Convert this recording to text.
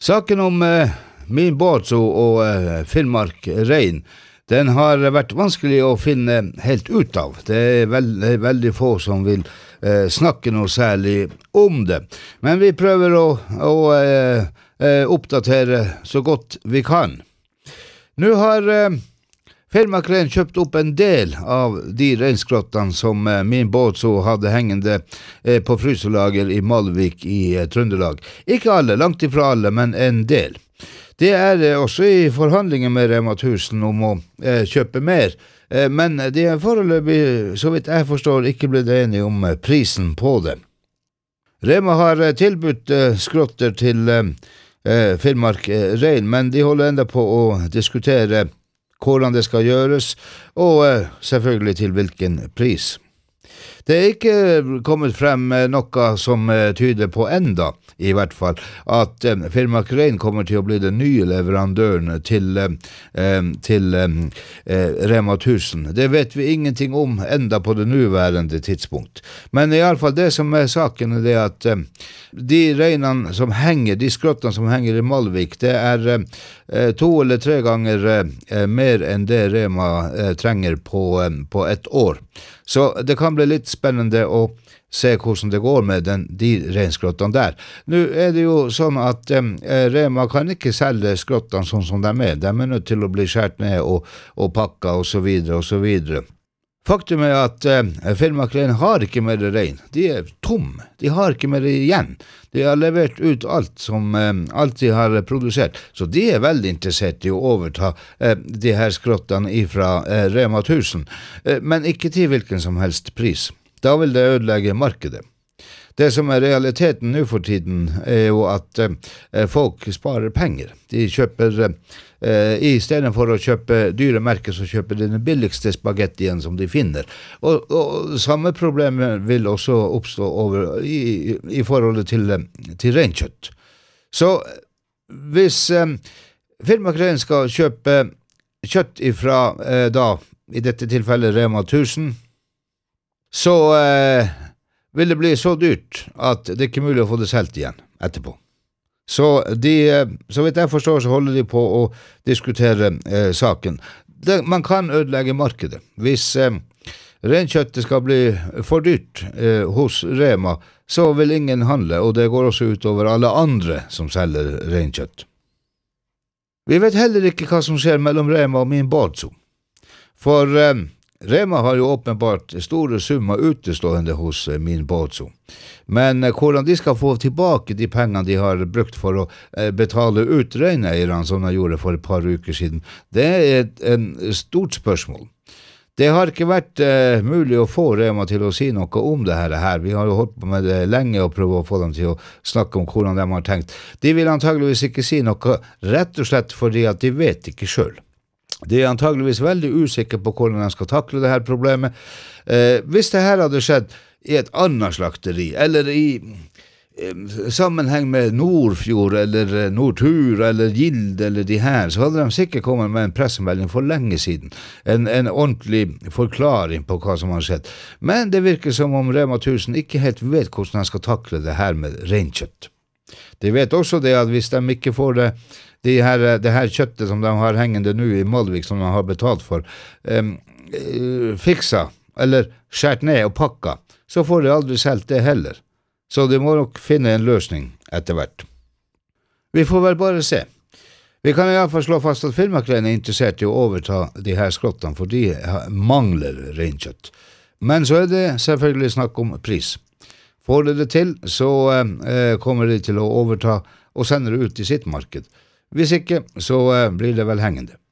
Saken om min Båtsø og Finnmark Rein, den har vært vanskelig å finne helt ut av. Det veldig få som vil snakke noe særlig om det. Men vi prøver å oppdatere så godt vi kan. Nå har Finnmark Rein kjøpt opp en del av de reinskrottene som min Båtsø hadde hengende på fryselager i Malvik i Trøndelag. Ikke alle, langt ifra alle, men en del. Det også i forhandlinger med Rema 1000 om å kjøpe mer, men de foreløpig, så vidt jeg forstår, ikke blitt enige om prisen på det. Rema har tilbudt skrotter til Finnmark Rein, men de holder enda på å diskutere hvordan det skal gjøres, og selvfølgelig til hvilken pris. Det ikke kommet frem noe som tyder på enda, i hvert fall, at Finnmark Rein kommer til å bli den nye leverandøren til Rema 1000. Det vet vi ingenting om enda på det nuværende tidspunkt. Men i alle fall det som saken det at de reinene som henger, de skrottene som henger i Malvik, det 2 eller 3 ganger mer enn det Rema trenger på et år. Så det kan bli litt spennende å se hvordan det går med de reinskrottene der. Nå det jo sånn at Rema kan ikke selge skrottene sånn som de De nødt til å bli skjert ned og pakka og så videre og så videre. Faktum at Finnmark Rein har ikke mer rein. De tom. De har ikke mer igjen. De har levert ut alt de har produsert. Så de veldig interessert i å overta de her skrottene fra Rema 1000. Men ikke til hvilken som helst pris. Da vil det ødelegge markedet. Det som realiteten nå for tiden jo at folk sparer penger. De kjøper, i stedet for å kjøpe dyre merker, så kjøper de den billigste spagettien som de finner. Og samme problem vil også oppstå i forholdet til reinkjøtt. Så hvis Finnmark Rein skal kjøpe kjøtt ifra i dette tilfellet Rema 1000, så vil det bli så dyrt at det ikke er mulig å få det selv igjen etterpå. Så så vidt jeg forstår, så holder de på å diskutere saken. Man kan ødelegge markedet. Hvis reinkjøttet skal bli for dyrt hos Rema, så vil ingen handle, og det går også ut over alle andre som selger reinkjøtt. Vi vet heller ikke hva som skjer mellom Rema og min Båtsø. For Rema har jo åpenbart store summer utestående hos min Båtsø. Men hvordan de skal få tilbake de pengene de har brukt for å betale ut reineierne, som de gjorde for et par uker siden, det en stort spørsmål. Det har ikke vært mulig å få Rema til å si noe om det her. Vi har jo holdt på med det lenge og prøvd å få dem til å snakke om hvordan de har tenkt. De vil antageligvis ikke si noe, rett og slett fordi at de vet ikke selv. De antageligvis veldig usikre på hvordan de skal takle det her problemet. Hvis det her hadde skjedd i et annet slakteri, eller i sammenheng med Nordfjord, eller Nordtur, eller Gild, eller de her, så hadde de sikkert kommet med en pressemelding for lenge siden. En ordentlig forklaring på hva som har skjedd. Men det virker som om Rema 1000 ikke helt vet hvordan de skal takle det her med reinkjøtt. De vet også det at hvis de ikke får det her kjøttet som de har hengende nå i Malvik, som de har betalt for, fiksa, eller skjert ned og pakka, så får de aldri selv det heller. Så de må nok finne en løsning etter hvert. Vi får vel bare se. Vi kan i alle fall slå fast at Finnmark Rein interessert i å overta de her skrottene, for de mangler reinkjøtt. Men så det selvfølgelig snakk om pris. Får de det til, så kommer de til å overta og sende det ut i sitt marked. Hvis ikke, så blir det vel hengende.